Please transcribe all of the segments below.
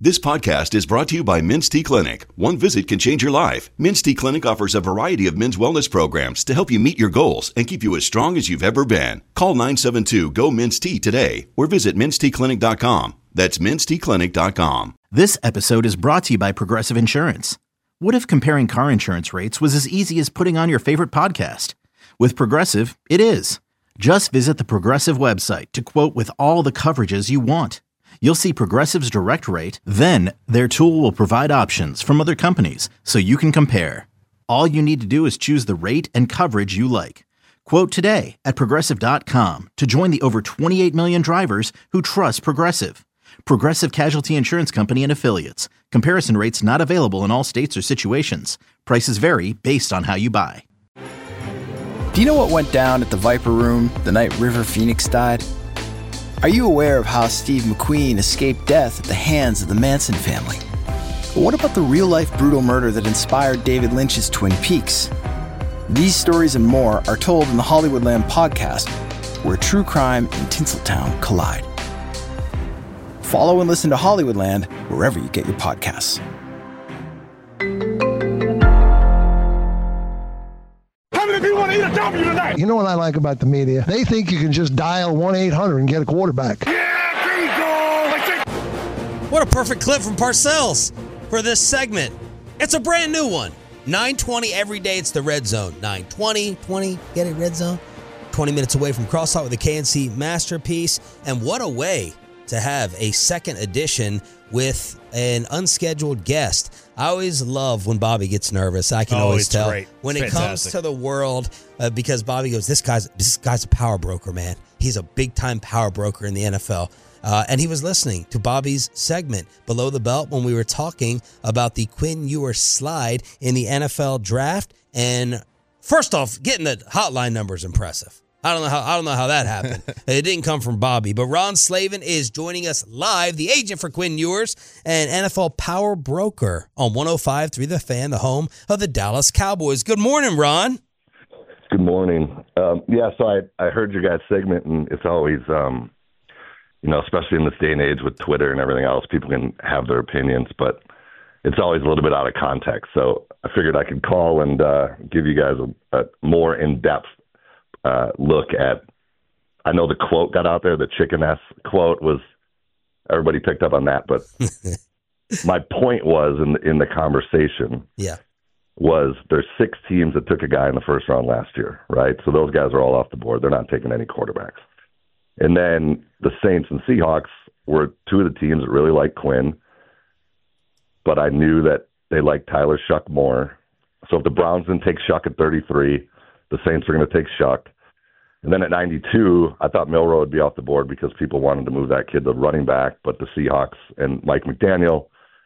This podcast is brought to you by Men's T Clinic. One visit can change your life. Men's T Clinic offers a variety of men's wellness programs to help you meet your goals and keep you as strong as you've ever been. Call 972-GO-MEN'S-T today or visit menstclinic.com. That's menstclinic.com. This episode is brought to you by Progressive Insurance. What if comparing car insurance rates was as easy as putting on your favorite podcast? With Progressive, it is. Just visit the Progressive website to quote with all the coverages you want. You'll see Progressive's direct rate, then their tool will provide options from other companies so you can compare. All you need to do is choose the rate and coverage you like. Quote today at Progressive.com to join the over 28 million drivers who trust Progressive. Progressive Casualty Insurance Company and Affiliates. Comparison rates not available in all states or situations. Prices vary based on how you buy. Do you know what went down at the Viper Room the night River Phoenix died? Are you aware of how Steve McQueen escaped death at the hands of the Manson family? But what about the real-life brutal murder that inspired David Lynch's Twin Peaks? These stories and more are told in the Hollywoodland podcast, where true crime and Tinseltown collide. Follow and listen to Hollywoodland wherever you get your podcasts. How many people want to eat a W tonight? You know what I like about the media? They think you can just dial 1-800 and get a quarterback. Yeah, bingo! What a perfect clip from Parcells for this segment. It's a brand new one. 9:20 every day. It's the Red Zone. 9:20, get it, Red Zone? 20 minutes away from Crosstalk with the KNC Masterpiece. And what a way to have a second edition with an unscheduled guest. I always love when Bobby gets nervous. I can always tell great. when It's it fantastic. comes to the world, because Bobby goes, this guy's a power broker, man. He's a big time power broker in the NFL. And he was listening to Bobby's segment Below the Belt when we were talking about the Quinn Ewers slide in the NFL draft. And first off, getting the hotline number is impressive. I don't know how that happened. It didn't come from Bobby, but Ron Slavin is joining us live, the agent for Quinn Ewers and NFL power broker on 105.3 The Fan, the home of the Dallas Cowboys. Good morning, Ron. Good morning. So I heard your guys' segment, and it's always, especially in this day and age with Twitter and everything else, people can have their opinions, but it's always a little bit out of context. So I figured I could call and give you guys a more in-depth look at, I know the quote got out there, the chicken-ass quote was, everybody picked up on that, but my point was in the conversation was there's 6 teams that took a guy in the first round last year, right? So those guys are all off the board. They're not taking any quarterbacks. And then the Saints and Seahawks were 2 of the teams that really liked Quinn, but I knew that they liked Tyler Shuck more. So if the Browns didn't take Shuck at 33, the Saints are going to take Shuck. And then at 92, I thought Milroe would be off the board because people wanted to move that kid to running back, but the Seahawks and Mike McDonald,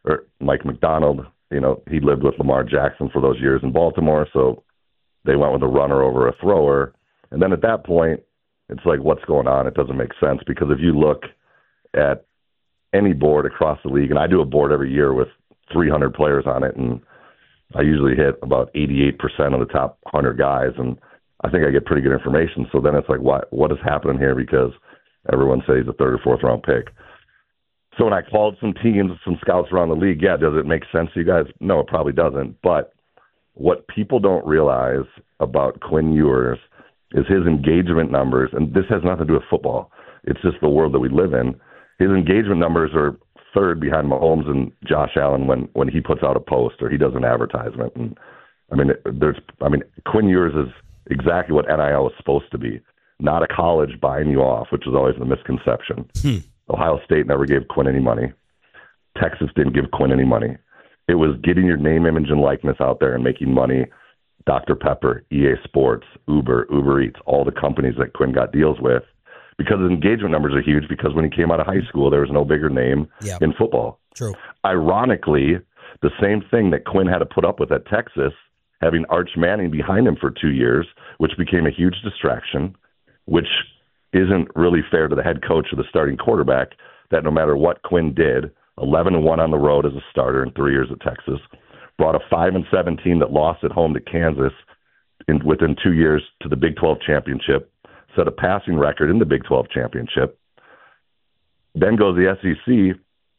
he lived with Lamar Jackson for those years in Baltimore, so they went with a runner over a thrower. And then at that point, it's like, what's going on? It doesn't make sense because if you look at any board across the league, and I do a board every year with 300 players on it, and I usually hit about 88% of the top 100 guys, and I think I get pretty good information. So then it's like, what is happening here? Because everyone says he's a 3rd or 4th round pick. So when I called some teams, some scouts around the league, does it make sense to you guys? No, it probably doesn't. But what people don't realize about Quinn Ewers is his engagement numbers, and this has nothing to do with football. It's just the world that we live in. His engagement numbers are 3rd behind Mahomes and Josh Allen when he puts out a post or he does an advertisement. And Quinn Ewers is exactly what NIL is supposed to be, not a college buying you off, which is always the misconception. Ohio State never gave Quinn any money. Texas didn't give Quinn any money. It was getting your name, image, and likeness out there and making money. Dr. Pepper, EA Sports, Uber Eats, all the companies that Quinn got deals with, because his engagement numbers are huge, because when he came out of high school, there was no bigger name in football. True. Ironically, the same thing that Quinn had to put up with at Texas, having Arch Manning behind him for 2 years, which became a huge distraction, which isn't really fair to the head coach or the starting quarterback, that no matter what Quinn did, 11-1 on the road as a starter in 3 years at Texas, brought a 5-7 team that lost at home to Kansas within 2 years to the Big 12 championship, set a passing record in the Big 12 championship, then goes to the SEC,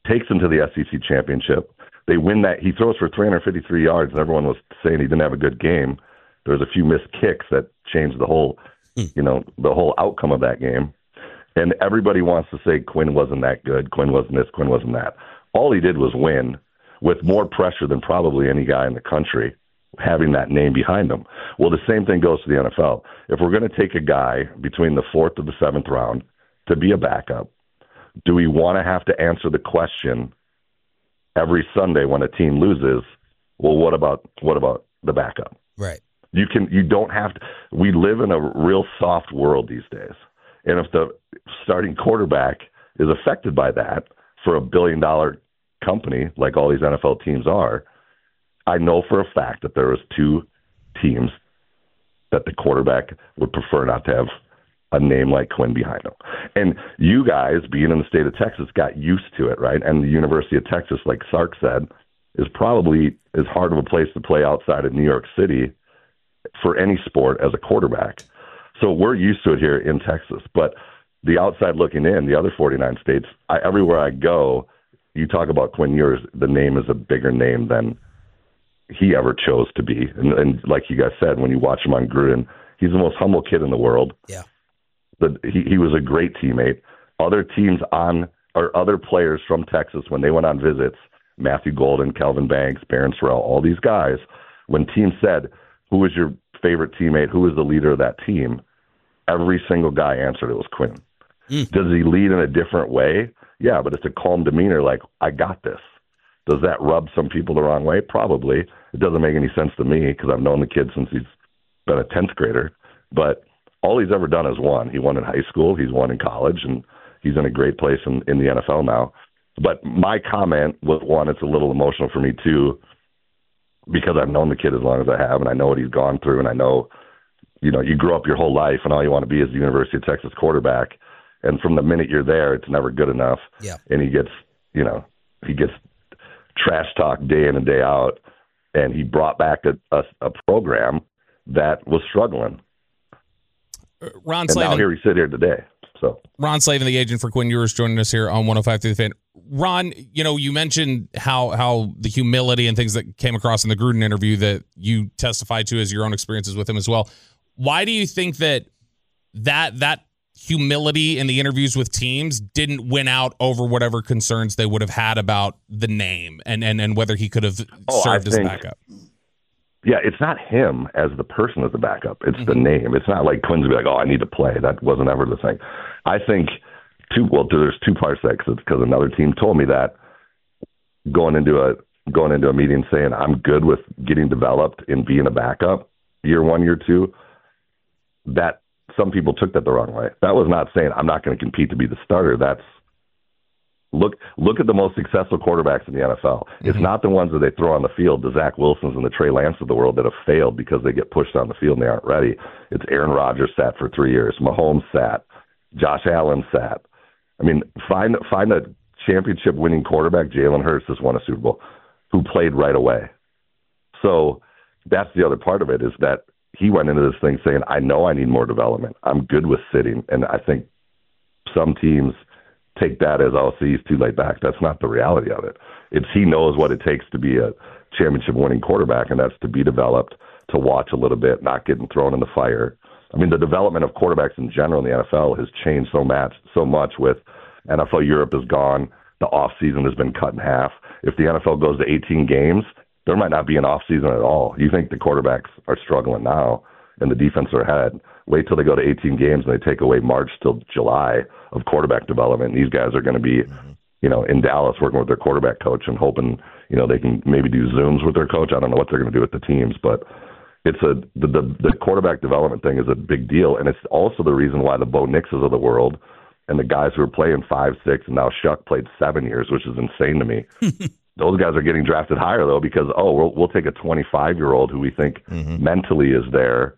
takes them to the SEC championship. They win that. He throws for 353 yards, and everyone was saying he didn't have a good game. There was a few missed kicks that changed the whole, the whole outcome of that game. And everybody wants to say Quinn wasn't that good. Quinn wasn't this. Quinn wasn't that. All he did was win with more pressure than probably any guy in the country, having that name behind him. Well, the same thing goes to the NFL. If we're going to take a guy between the 4th and the 7th round to be a backup, do we want to have to answer the question every Sunday when a team loses? Well, what about the backup? Right. You don't have to. We live in a real soft world these days. And if the starting quarterback is affected by that for a $1 billion company like all these NFL teams are, I know for a fact that there was 2 teams that the quarterback would prefer not to have a name like Quinn behind him. And you guys, being in the state of Texas, got used to it, right? And the University of Texas, like Sark said, is probably as hard of a place to play outside of New York City for any sport as a quarterback. So we're used to it here in Texas. But the outside looking in, the other 49 states, everywhere I go, you talk about Quinn Ewers, the name is a bigger name than he ever chose to be. And like you guys said, when you watch him on Gruden, he's the most humble kid in the world. Yeah. He was a great teammate. Other teams other players from Texas, when they went on visits, Matthew Golden, Kelvin Banks, Barron Sorrell, all these guys, when teams said, who was your favorite teammate, who was the leader of that team, every single guy answered it was Quinn. Does he lead in a different way? Yeah, but it's a calm demeanor, like, I got this. Does that rub some people the wrong way? Probably. It doesn't make any sense to me because I've known the kid since he's been a 10th grader. But all he's ever done is won. He won in high school, he's won in college, and he's in a great place in the NFL now. But my comment was, one, it's a little emotional for me too, because I've known the kid as long as I have, and I know what he's gone through, and I know, you grow up your whole life, and all you want to be is the University of Texas quarterback. And from the minute you're there, it's never good enough. Yeah. And he gets trash talk day in and day out, and he brought back a program that was struggling. Ron Slavin, and now here we sit here today. So Ron Slavin, the agent for Quinn Ewers, joining us here on 105 through the Fan. Ron, you mentioned how the humility and things that came across in the Gruden interview that you testified to as your own experiences with him as well. Why do you think that humility in the interviews with teams didn't win out over whatever concerns they would have had about the name and whether he could have served as a backup? Yeah, it's not him as the person as the backup. It's the name. It's not like Quinn's be like, I need to play. That wasn't ever the thing. I think there's 2 parts to that because another team told me that going into a meeting saying I'm good with getting developed and being a backup year 1, year 2, that some people took that the wrong way. That was not saying I'm not going to compete to be the starter. That's look at the most successful quarterbacks in the NFL. It's not the ones that they throw on the field, the Zach Wilsons and the Trey Lance of the world that have failed because they get pushed on the field and they aren't ready. It's Aaron Rodgers sat for 3 years. Mahomes sat. Josh Allen sat. I mean, find a championship-winning quarterback. Jalen Hurts has won a Super Bowl, who played right away. So that's the other part of it, is that he went into this thing saying, I know I need more development. I'm good with sitting. And I think some teams take that as, see, he's too laid back. That's not the reality of it. It's he knows what it takes to be a championship-winning quarterback, and that's to be developed, to watch a little bit, not getting thrown in the fire. I mean, the development of quarterbacks in general in the NFL has changed so much with NFL Europe is gone. The offseason has been cut in half. If the NFL goes to 18 games, there might not be an offseason at all. You think the quarterbacks are struggling now and the defense are ahead. Wait till they go to 18 games and they take away March till July of quarterback development. And these guys are going to be, in Dallas working with their quarterback coach and hoping, they can maybe do Zooms with their coach. I don't know what they're going to do with the teams, but it's the quarterback development thing is a big deal. And it's also the reason why the Bo Nixes of the world and the guys who are playing 5, 6, and now Shuck played 7 years, which is insane to me. Those guys are getting drafted higher, though, because, we'll take a 25-year-old who we think mentally is there,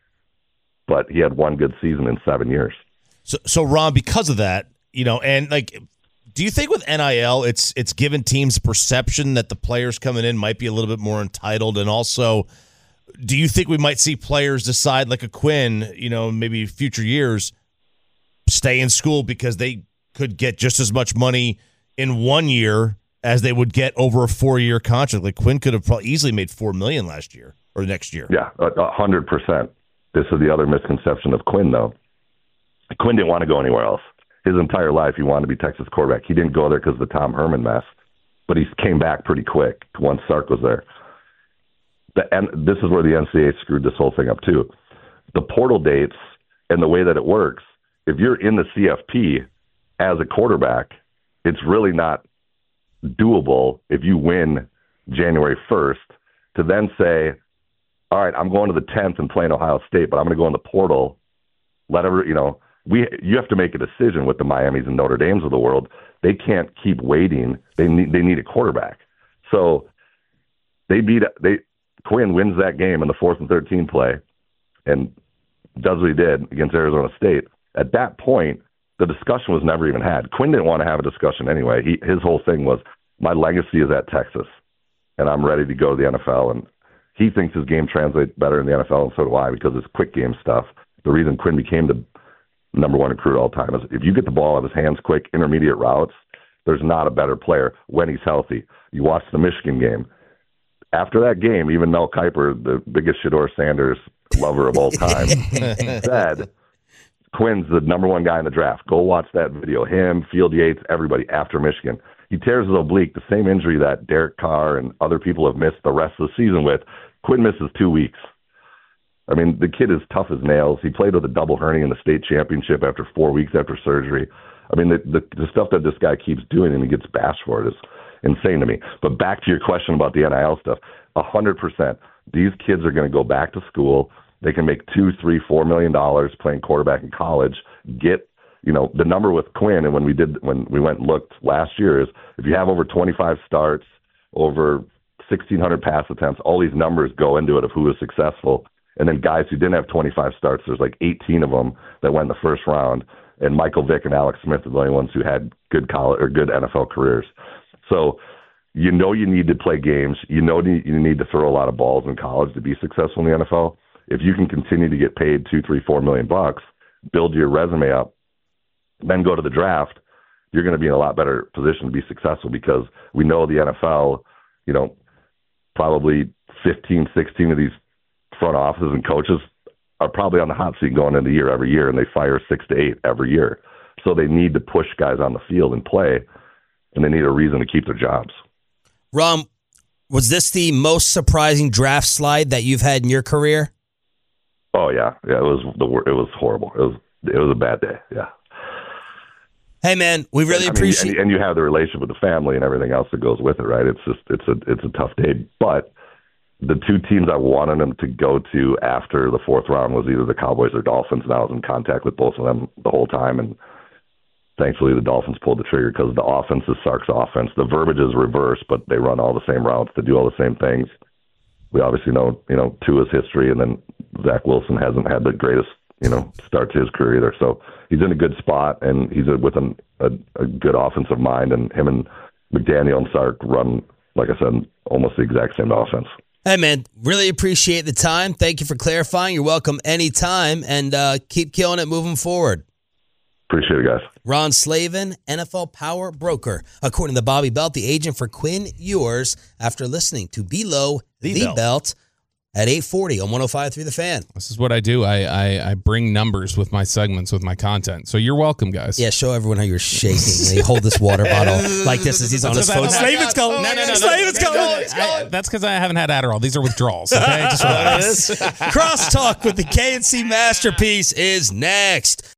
but he had one good season in 7 years. So Ron, because of that, and do you think with NIL, it's given teams perception that the players coming in might be a little bit more entitled, and also, do you think we might see players decide, like a Quinn, maybe future years, stay in school because they could get just as much money in 1 year as they would get over a 4-year contract. Like Quinn could have probably easily made $4 million last year or next year. Yeah, 100%. This is the other misconception of Quinn, though. Quinn didn't want to go anywhere else. His entire life, he wanted to be Texas quarterback. He didn't go there because of the Tom Herman mess, but he came back pretty quick once Sark was there. And this is where the NCAA screwed this whole thing up, too. The portal dates and the way that it works, if you're in the CFP as a quarterback, it's really not doable if you win January 1st to then say, all right, I'm going to the 10th and playing Ohio State, but I'm going to go in the portal. You have to make a decision with the Miamis and Notre Dames of the world. They can't keep waiting. They need a quarterback. So Quinn wins that game in the 4th and 13 play and does what he did against Arizona State. At that point, the discussion was never even had. Quinn didn't want to have a discussion anyway. His whole thing was, my legacy is at Texas, and I'm ready to go to the NFL. And he thinks his game translates better in the NFL, and so do I, because it's quick game stuff. The reason Quinn became the number one recruit all time is if you get the ball out of his hands quick, intermediate routes, there's not a better player when he's healthy. You watch the Michigan game. After that game, even Mel Kiper, the biggest Shedeur Sanders lover of all time, said Quinn's the number one guy in the draft. Go watch that video. Him, Field Yates, everybody after Michigan. He tears his oblique, the same injury that Derek Carr and other people have missed the rest of the season with. Quinn misses 2 weeks. I mean, the kid is tough as nails. He played with a double hernia in the state championship after 4 weeks after surgery. I mean, the stuff that this guy keeps doing and he gets bashed for it is insane to me. But back to your question about the NIL stuff, 100%. These kids are going to go back to school. They can make $2, $3, $4 million playing quarterback in college. Get, the number with Quinn, and when we went and looked last year, is if you have over 25 starts, over 1,600 pass attempts, all these numbers go into it of who was successful. And then guys who didn't have 25 starts, there's like 18 of them that went in the first round. And Michael Vick and Alex Smith are the only ones who had good college or good NFL careers. So you need to play games. You need to throw a lot of balls in college to be successful in the NFL. If you can continue to get paid $2, $3, $4 million, build your resume up, then go to the draft, you're going to be in a lot better position to be successful, because we know the NFL, probably 15, 16 of these front offices and coaches are probably on the hot seat going into the year every year, and they fire 6 to 8 every year. So they need to push guys on the field and play, and they need a reason to keep their jobs. Ron, was this the most surprising draft slide that you've had in your career? Oh yeah, it was horrible. It was a bad day. Yeah. Hey man, we really appreciate. And you have the relationship with the family and everything else that goes with it, right? It's a tough day. But the two teams I wanted them to go to after the 4th round was either the Cowboys or Dolphins, and I was in contact with both of them the whole time. And thankfully, the Dolphins pulled the trigger because the offense is Sark's offense. The verbiage is reversed, but they run all the same routes. They do all the same things. We obviously know, Tua's history, and then Zach Wilson hasn't had the greatest, start to his career either. So he's in a good spot, and he's with a good offensive mind, and him and McDaniel and Sark run, like I said, almost the exact same offense. Hey, man, really appreciate the time. Thank you for clarifying. You're welcome anytime, and keep killing it moving forward. Appreciate it, guys. Ron Slavin, NFL Power Broker. According to Bobby Belt, the agent for Quinn Ewers, after listening to Below the Belt at 8:40 on 105.3 The Fan. This is what I do. I bring numbers with my segments, with my content. So you're welcome, guys. Yeah, show everyone how you're shaking. You hold this water bottle like this as he's on his phone. Slavin's going. No. Slavin's going. That's because I haven't had Adderall. These are withdrawals. Okay, just relax. Crosstalk with the KNC Masterpiece is next.